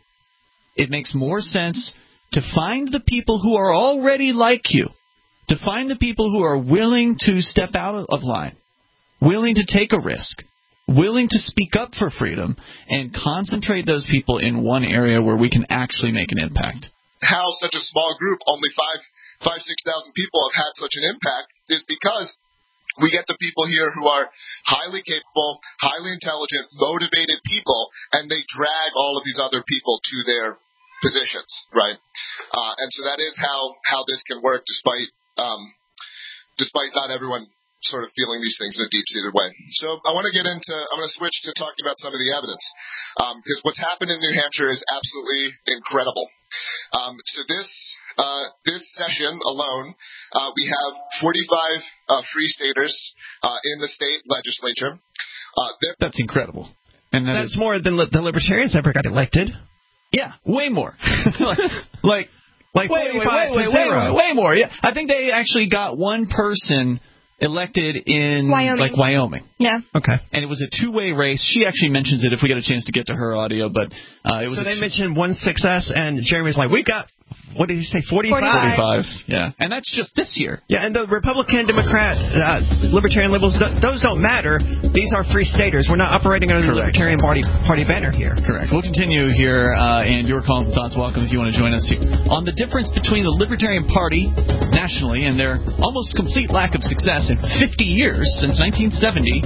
It makes more sense to find the people who are already like you, to find the people who are willing to step out of line, willing to take a risk, willing to speak up for freedom, and concentrate those people in one area where we can actually make an impact. How such a small group, only five, five, six thousand people, have had such an impact is because we get the people here who are highly capable, highly intelligent, motivated people, and they drag all of these other people to their positions, right? Uh, and so that is how, how this can work, despite um, despite not everyone sort of feeling these things in a deep-seated way. So I want to get into, I'm going to switch to talking about some of the evidence, because um, what's happened in New Hampshire is absolutely incredible. Um, so this uh, this session alone, uh, we have forty-five uh, free staters uh, in the state legislature. Uh, That's incredible. And that That's is, more than the Libertarians ever got elected. Yeah, way more. like, like, like way, way, way, way, way, way more. Yeah, I think they actually got one person elected in Wyoming. like Wyoming. Yeah. Okay. And it was a two-way race. She actually mentions it if we get a chance to get to her audio, but uh, it was. So they two- mentioned one success, and Jeremy's like, "We got." What did he say? forty-five? forty-five, yeah. And that's just this year. Yeah, and the Republican, Democrat, uh, Libertarian, Liberals, th- those don't matter. These are free staters. We're not operating under Correct. the Libertarian Party, party banner here. Correct. We'll continue here, uh, and your calls and thoughts welcome if you want to join us here on the difference between the Libertarian Party nationally and their almost complete lack of success in fifty years, since nineteen seventy,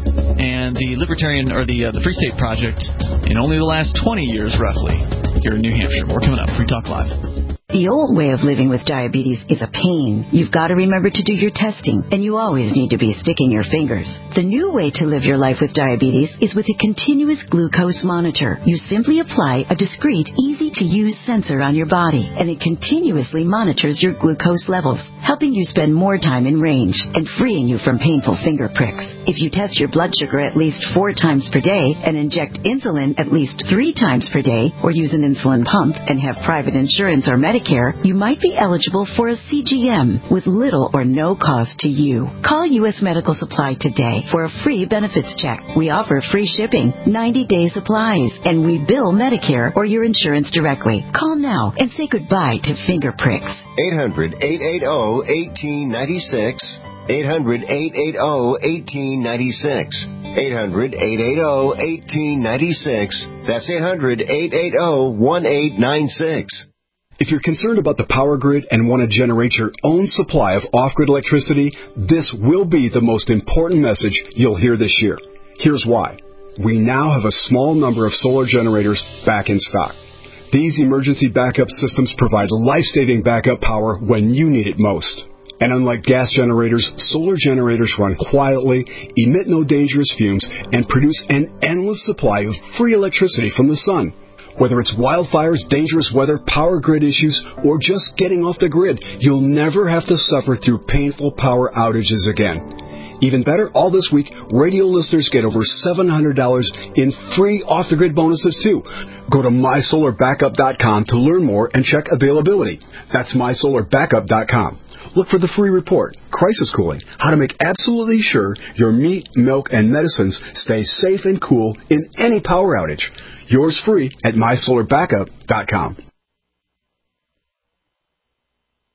and the Libertarian, or the, uh, the Free State Project in only the last twenty years, roughly, here in New Hampshire. More coming up. Free Talk Live. The old way of living with diabetes is a pain. You've got to remember to do your testing, and you always need to be sticking your fingers. The new way to live your life with diabetes is with a continuous glucose monitor. You simply apply a discreet, easy-to-use sensor on your body, and it continuously monitors your glucose levels, helping you spend more time in range and freeing you from painful finger pricks. If you test your blood sugar at least four times per day and inject insulin at least three times per day, or use an insulin pump and have private insurance or Medicare, you might be eligible for a C G M with little or no cost to you. Call U S Medical Supply today for a free benefits check. We offer free shipping, ninety-day supplies, and we bill Medicare or your insurance directly. Call now and say goodbye to finger pricks. eight hundred, eight eight zero, one eight nine six. eight hundred, eight eight zero, one eight nine six. eight hundred, eight eight zero, one eight nine six. That's eight hundred, eight eight zero, one eight nine six. If you're concerned about the power grid and want to generate your own supply of off-grid electricity, this will be the most important message you'll hear this year. Here's why. We now have a small number of solar generators back in stock. These emergency backup systems provide life-saving backup power when you need it most. And unlike gas generators, solar generators run quietly, emit no dangerous fumes, and produce an endless supply of free electricity from the sun. Whether it's wildfires, dangerous weather, power grid issues, or just getting off the grid, you'll never have to suffer through painful power outages again. Even better, all this week, radio listeners get over seven hundred dollars in free off-the-grid bonuses, too. Go to my solar backup dot com to learn more and check availability. That's my solar backup dot com. Look for the free report, Crisis Cooling, how to make absolutely sure your meat, milk, and medicines stay safe and cool in any power outage. Yours free at my solar backup dot com.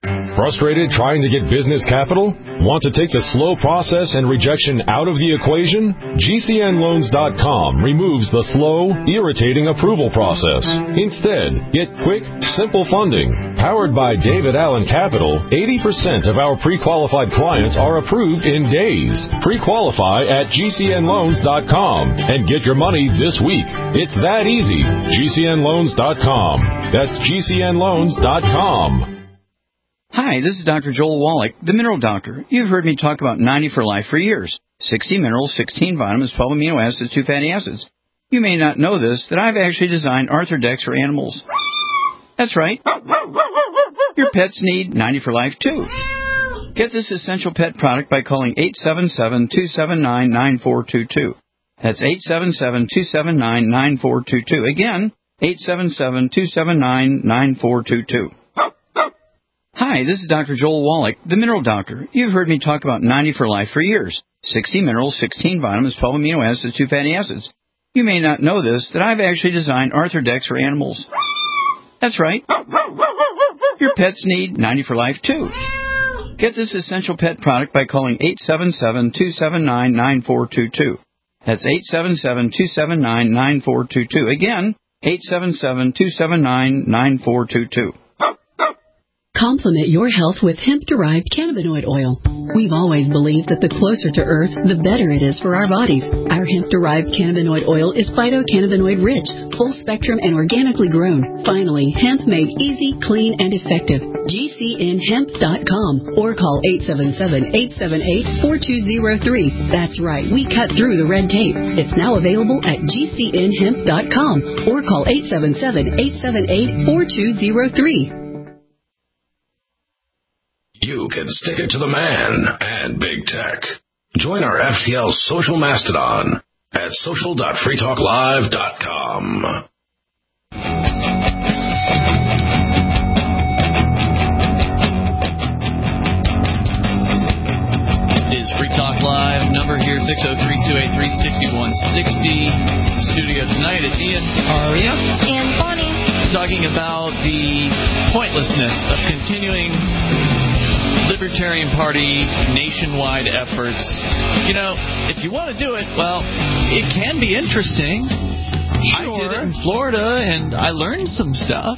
Frustrated trying to get business capital? Want to take the slow process and rejection out of the equation? G C N loans dot com removes the slow, irritating approval process. Instead, get quick, simple funding. Powered by David Allen Capital, eighty percent of our pre-qualified clients are approved in days. Pre-qualify at G C N loans dot com and get your money this week. It's that easy. G C N loans dot com. That's G C N loans dot com. Hi, this is Doctor Joel Wallach, the Mineral Doctor. You've heard me talk about ninety for Life for years. sixty minerals, sixteen vitamins, twelve amino acids, two fatty acids. You may not know this, that I've actually designed Arthrodex for animals. That's right. Your pets need ninety for Life, too. Get this essential pet product by calling eight seven seven, two seven nine, nine four two two. That's eight seven seven, two seven nine, nine four two two. Again, eight seven seven, two seven nine, nine four two two. Hi, this is Doctor Joel Wallach, the Mineral Doctor. You've heard me talk about ninety for Life for years. sixty minerals, sixteen vitamins, twelve amino acids, two fatty acids. You may not know this, that I've actually designed Arthrodex for animals. That's right. Your pets need ninety for Life, too. Get this essential pet product by calling eight seven seven, two seven nine, nine four two two. That's eight seven seven, two seven nine, nine four two two. Again, eight seven seven, two seven nine, nine four two two. Complement your health with hemp-derived cannabinoid oil. We've always believed that the closer to Earth, the better it is for our bodies. Our hemp-derived cannabinoid oil is phytocannabinoid-rich, full-spectrum, and organically grown. Finally, hemp made easy, clean, and effective. G C N hemp dot com or call eight seven seven, eight seven eight, four two zero three. That's right, we cut through the red tape. It's now available at G C N hemp dot com or call eight seven seven, eight seven eight, four two zero three. You can stick it to the man and big tech. Join our F T L social mastodon at social dot free talk live dot com. It is Free Talk Live. Number here, six oh three, two eight three, six one six oh. Studio tonight, it's Ian. Aria. And Bonnie. Talking about the pointlessness of continuing Libertarian Party nationwide efforts. You know, if you want to do it, well, it can be interesting. Sure. I did it in Florida, and I learned some stuff.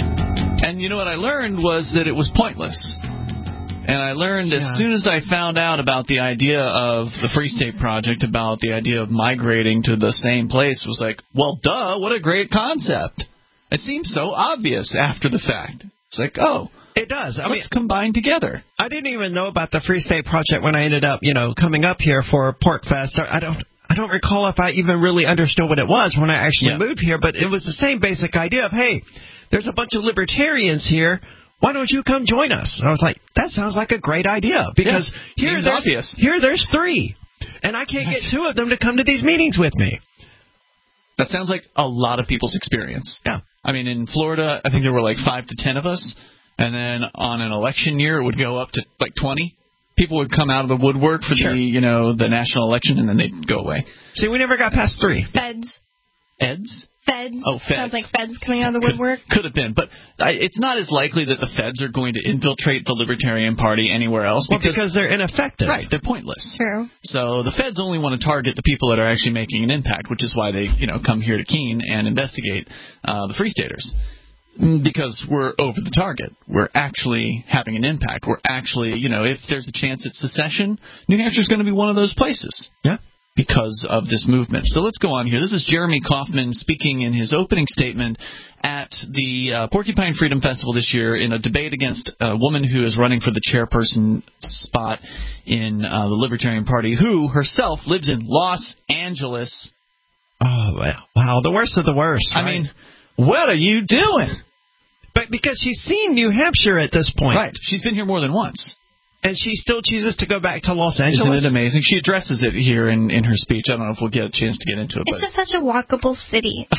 And you know what I learned was that it was pointless. And I learned yeah. as soon as I found out about the idea of the Free State Project, about the idea of migrating to the same place, was like, well, duh, what a great concept. It seems so obvious after the fact. It's like, oh. It does. I Let's mean, combine together. I didn't even know about the Free State Project when I ended up, you know, coming up here for Pork Fest. I don't, I don't recall if I even really understood what it was when I actually yeah. moved here, but it was the same basic idea of, hey, there's a bunch of libertarians here. Why don't you come join us? And I was like, that sounds like a great idea because yeah, here, there's, obvious. here there's three, and I can't get two of them to come to these meetings with me. That sounds like a lot of people's experience. Yeah. I mean, in Florida, I think there were like five to ten of us. And then on an election year, it would go up to like twenty. People would come out of the woodwork for sure. the, you know, the national election, and then they'd go away. See, we never got past three. Feds. Eds? Feds. Oh, feds. Sounds like feds coming out of the woodwork. Could, could have been. But I, it's not as likely that the feds are going to infiltrate the Libertarian Party anywhere else. Well, because, because they're ineffective. Right, they're pointless. True. So the feds only want to target the people that are actually making an impact, which is why they, you know, come here to Keene and investigate uh, the Free Staters. Because we're over the target. We're actually having an impact. We're actually, you know, if there's a chance at secession, New Hampshire's going to be one of those places. Yeah. Because of this movement. So let's go on here. This is Jeremy Kauffman speaking in his opening statement at the uh, Porcupine Freedom Festival this year in a debate against a woman who is running for the chairperson spot in uh, the Libertarian Party, who herself lives in Los Angeles. Oh, wow. The worst of the worst. I right? mean, what are you doing? But because she's seen New Hampshire at this point. Right. She's been here more than once. And she still chooses to go back to Los Angeles. Isn't it amazing? She addresses it here in, in her speech. I don't know if we'll get a chance to get into it. It's but. just such a walkable city.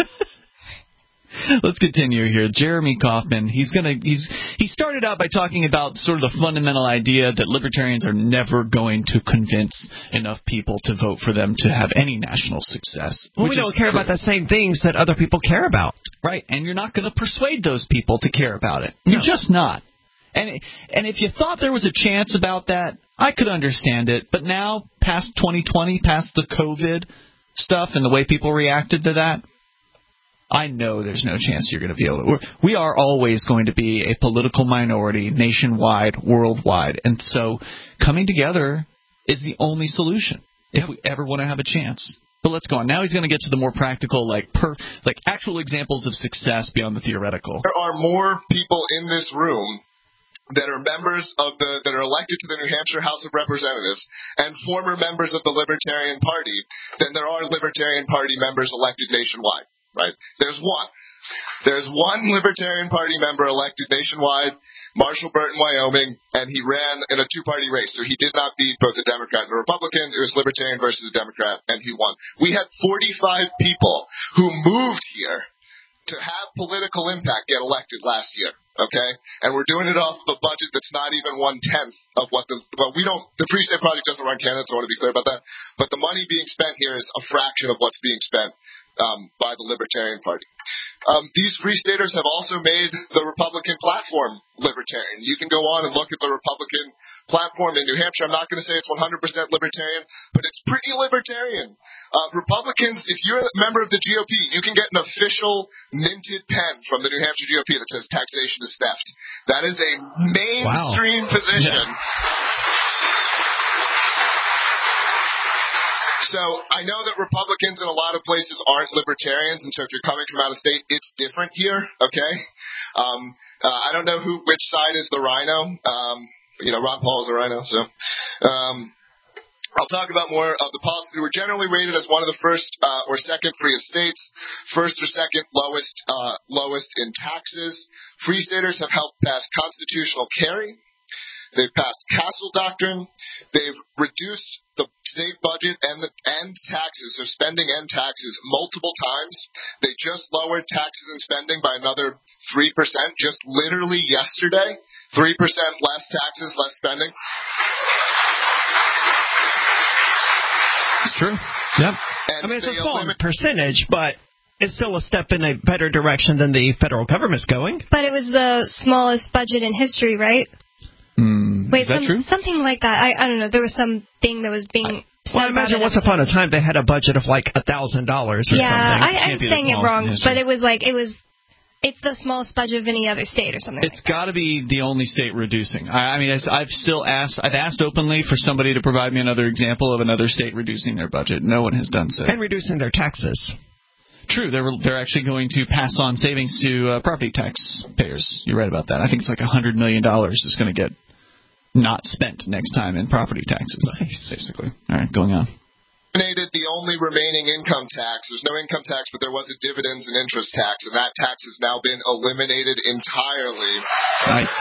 Let's continue here. Jeremy Kauffman, he's gonna he's he started out by talking about sort of the fundamental idea that libertarians are never going to convince enough people to vote for them to have any national success. Well, we don't care true. about the same things that other people care about. Right, and you're not going to persuade those people to care about it. No. You're just not. And and if you thought there was a chance about that, I could understand it. But now, past twenty twenty, past the COVID stuff and the way people reacted to that, I know there's no chance you're going to be able to. We're, we are always going to be a political minority nationwide, worldwide. And so coming together is the only solution if we ever want to have a chance. But let's go on. Now he's going to get to the more practical, like per, like actual examples of success beyond the theoretical. There are more people in this room that are members of the that are elected to the New Hampshire House of Representatives and former members of the Libertarian Party than there are Libertarian Party members elected nationwide. Right? There's one. There's one Libertarian Party member elected nationwide, Marshall Burton, Wyoming, and he ran in a two-party race. So he did not beat both the Democrat and the Republican. It was Libertarian versus the Democrat, and he won. We had forty-five people who moved here to have political impact get elected last year. Okay? And we're doing it off of a budget that's not even one-tenth of what the, well, we don't, the Free State Project doesn't run candidates, so I want to be clear about that. But the money being spent here is a fraction of what's being spent Um, by the Libertarian Party. Um, these Free Staters have also made the Republican platform libertarian. You can go on and look at the Republican platform in New Hampshire. I'm not going to say it's one hundred percent libertarian, but it's pretty libertarian. Uh, Republicans, if you're a member of the G O P, you can get an official minted pen from the New Hampshire G O P that says taxation is theft. That is a mainstream wow. position. Yeah. So I know that Republicans in a lot of places aren't libertarians, and so if you're coming from out of state, it's different here, okay? Um, uh, I don't know who which side is the rhino. Um, you know, Ron Paul is a rhino, so um, I'll talk about more of the policy. We're generally rated as one of the first uh, or second freest states, first or second lowest uh, lowest in taxes. Free Staters have helped pass constitutional carry. They've passed Castle Doctrine. They've reduced the state budget and the, and taxes, so spending and taxes, multiple times. They just lowered taxes and spending by another three percent, just literally yesterday. three percent less taxes, less spending. It's true. Yep. And I mean, it's a small limit- percentage, but it's still a step in a better direction than the federal government's going. But it was the smallest budget in history, right? Mm, Wait, is that some, true? something like that. I I don't know. There was something that was being. I, well, I imagine once upon a time they had a budget of like a thousand dollars or yeah, something. Yeah, I'm saying it wrong, but it was like it was. It's the smallest budget of any other state or something. It's like got to be the only state reducing. I, I mean, I've still asked. I've asked openly for somebody to provide me another example of another state reducing their budget. No one has done so. And reducing their taxes. True, they're they're actually going to pass on savings to uh, property tax payers. You're right about that. I think it's like a hundred million dollars is going to get not spent next time in property taxes. Nice. Basically. All right, going on. Eliminated the only remaining income tax. There's no income tax, but there was a dividends and interest tax, and that tax has now been eliminated entirely. Nice.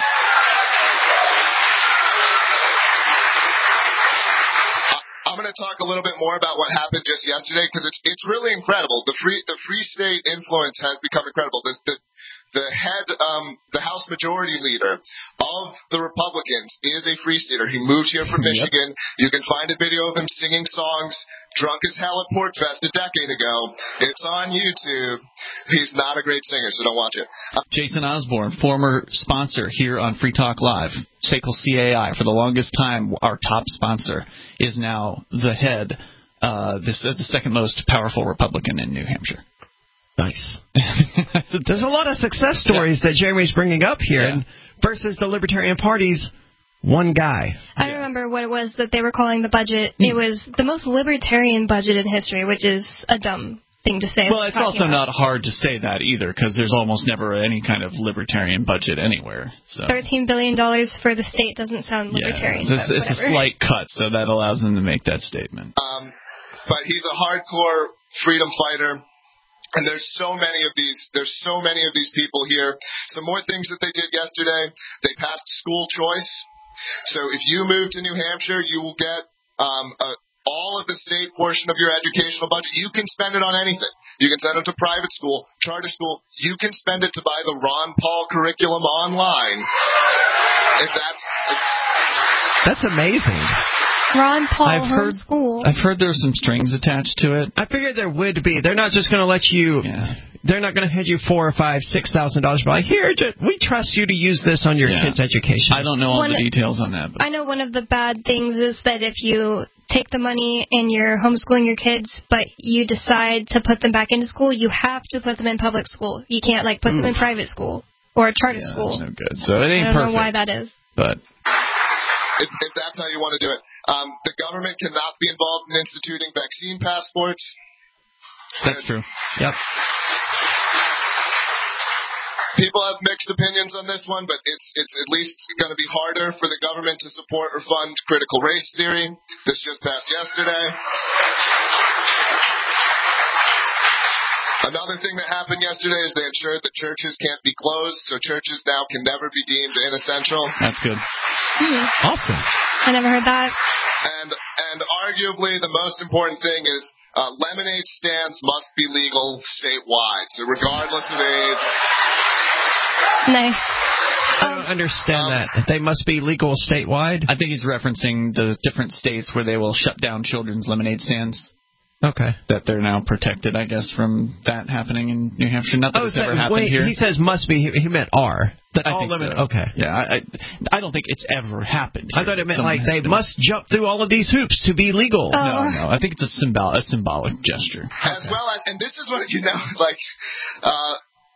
I'm going to talk a little bit more about what happened just yesterday because it's it's really incredible. The free the free state influence has become incredible. The the, the head, um, the House Majority Leader of the Republicans is a free stater. He moved here from Michigan. Yep. You can find a video of him singing songs drunk as hell at Portfest a decade ago. It's on YouTube. He's not a great singer, so don't watch it. Jason Osborne, former sponsor here on Free Talk Live, S A C L C A I, for the longest time, our top sponsor, is now the head, uh, this uh, the second most powerful Republican in New Hampshire. Nice. There's a lot of success stories yeah. that Jeremy's bringing up here yeah. versus the Libertarian Party's one guy. I don't remember what it was that they were calling the budget. Mm. It was the most libertarian budget in history, which is a dumb thing to say. Well, it's also about. not hard to say that either, because there's almost never any kind of libertarian budget anywhere. So. thirteen billion dollars for the state doesn't sound libertarian. Yeah, it's, it's a slight cut, so that allows them to make that statement. Um, but he's a hardcore freedom fighter. And there's so many of these. There's so many of these people here. Some more things that they did yesterday. They passed school choice. So if you move to New Hampshire, you will get um, a, all of the state portion of your educational budget. You can spend it on anything. You can send it to private school, charter school. You can spend it to buy the Ron Paul curriculum online. If that's if, that's amazing. Ron Paul I've heard, homeschool. I've heard there's some strings attached to it. I figured there would be. They're not just going to let you. Yeah. They're not going to hand you four or five, six thousand dollars. But like, here, just, we trust you to use this on your yeah. kids' education. I don't know all one, the details on that. But. I know one of the bad things is that if you take the money and you're homeschooling your kids, but you decide to put them back into school, you have to put them in public school. You can't like put Oof. them in private school or a charter yeah, school. That's no good. So it ain't I don't perfect. know why that is. But. If, if that's how you want to do it. Um, the government cannot be involved in instituting vaccine passports. That's true. Yep. People have mixed opinions on this one, but it's it's at least going to be harder for the government to support or fund critical race theory. This just passed yesterday. Another thing that happened yesterday is they ensured that churches can't be closed, so churches now can never be deemed inessential. That's good. Hmm. Awesome. I never heard that. And and arguably the most important thing is uh, lemonade stands must be legal statewide, so regardless of age. Nice. I don't understand um, that. They must be legal statewide? I think he's referencing the different states where they will shut down children's lemonade stands. Okay. That they're now protected, I guess, from that happening in New Hampshire. Not that oh, it's so, ever happened wait, here. He says must be. He, he meant are. That I all think limit, so. Okay. Yeah, I, I, I don't think it's ever happened here. I thought it meant Someone like they been... must jump through all of these hoops to be legal. Oh. No, no. I think it's a, symbol, a symbolic gesture. As okay. well as, and this is what, you know, like, uh,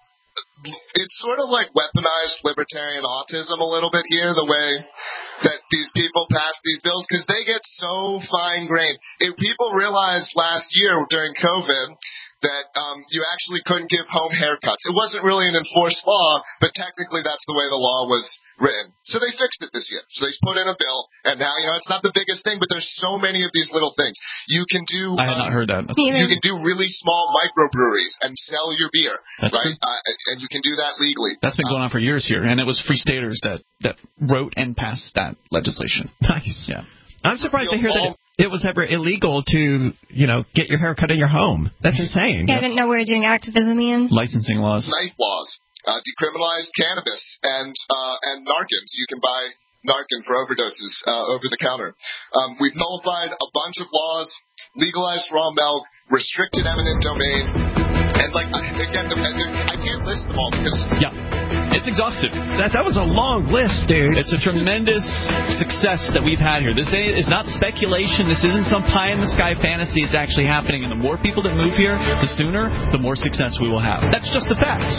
it's sort of like weaponized libertarian autism a little bit here, the way that these people pass these bills, because they get so fine-grained. If people realized last year during COVID that um, you actually couldn't give home haircuts. It wasn't really an enforced law, but technically that's the way the law was written. So they fixed it this year. So they put in a bill, and now, you know, it's not the biggest thing, but there's so many of these little things. You can do... I had um, not heard that. You can do really small microbreweries and sell your beer, that's right? Uh, and you can do that legally. That's been going on for years here, and it was Free Staters that, that wrote and passed that legislation. Nice. Yeah. I'm surprised to hear that it was ever illegal to, you know, get your hair cut in your home. That's insane. Yeah, I didn't know we were doing activism, Ian. Licensing laws. Knife laws. Uh, decriminalized cannabis and uh, and Narcan. So you can buy Narcan for overdoses uh, over the counter. Um, we've nullified a bunch of laws, legalized raw milk, restricted eminent domain, and like again, the, I can't list them all because yeah. It's exhaustive. That that was a long list, dude. It's a tremendous success that we've had here. This is not speculation. This isn't some pie-in-the-sky fantasy. It's actually happening. And the more people that move here, the sooner, the more success we will have. That's just the facts.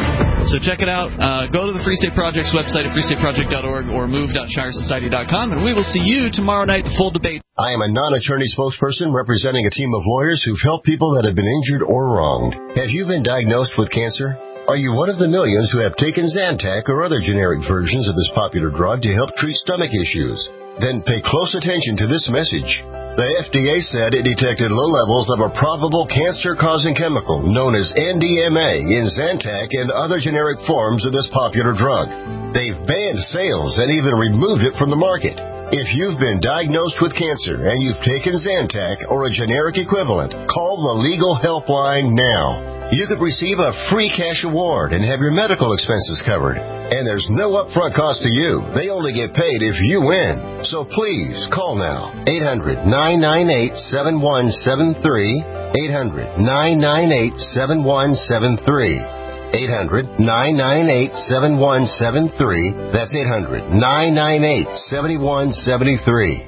So check it out. Uh, go to the Free State Project's website at free state project dot org or move dot shire society dot com, and we will see you tomorrow night for full debate. I am a non-attorney spokesperson representing a team of lawyers who've helped people that have been injured or wronged. Have you been diagnosed with cancer? Are you one of the millions who have taken Zantac or other generic versions of this popular drug to help treat stomach issues? Then pay close attention to this message. The F D A said it detected low levels of a probable cancer-causing chemical known as N D M A in Zantac and other generic forms of this popular drug. They've banned sales and even removed it from the market. If you've been diagnosed with cancer and you've taken Zantac or a generic equivalent, call the Legal Helpline now. You could receive a free cash award and have your medical expenses covered. And there's no upfront cost to you. They only get paid if you win. So please, call now. eight hundred, nine nine eight, seven one seven three. eight hundred, nine nine eight, seven one seven three. eight hundred, nine nine eight, seven one seven three. That's eight hundred, nine nine eight, seven one seven three.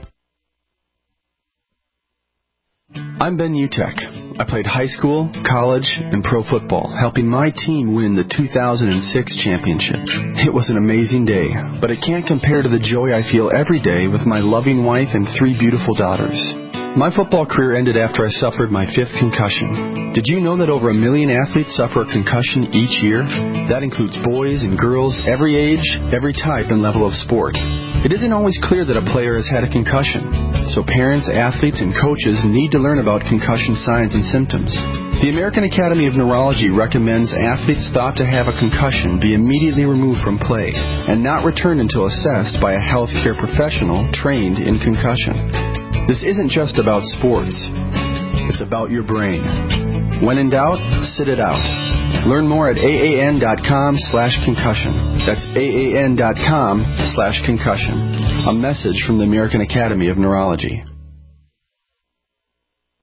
I'm Ben Utek. I played high school, college, and pro football, helping my team win the two thousand six championship. It was an amazing day, but it can't compare to the joy I feel every day with my loving wife and three beautiful daughters. My football career ended after I suffered my fifth concussion. Did you know that over a million athletes suffer a concussion each year? That includes boys and girls, every age, every type and level of sport. It isn't always clear that a player has had a concussion, so parents, athletes, and coaches need to learn about concussion signs and symptoms. The American Academy of Neurology recommends athletes thought to have a concussion be immediately removed from play and not returned until assessed by a healthcare professional trained in concussion. This isn't just about sports. It's about your brain. When in doubt, sit it out. Learn more at aan.com slash concussion. That's aan.com slash concussion. A message from the American Academy of Neurology.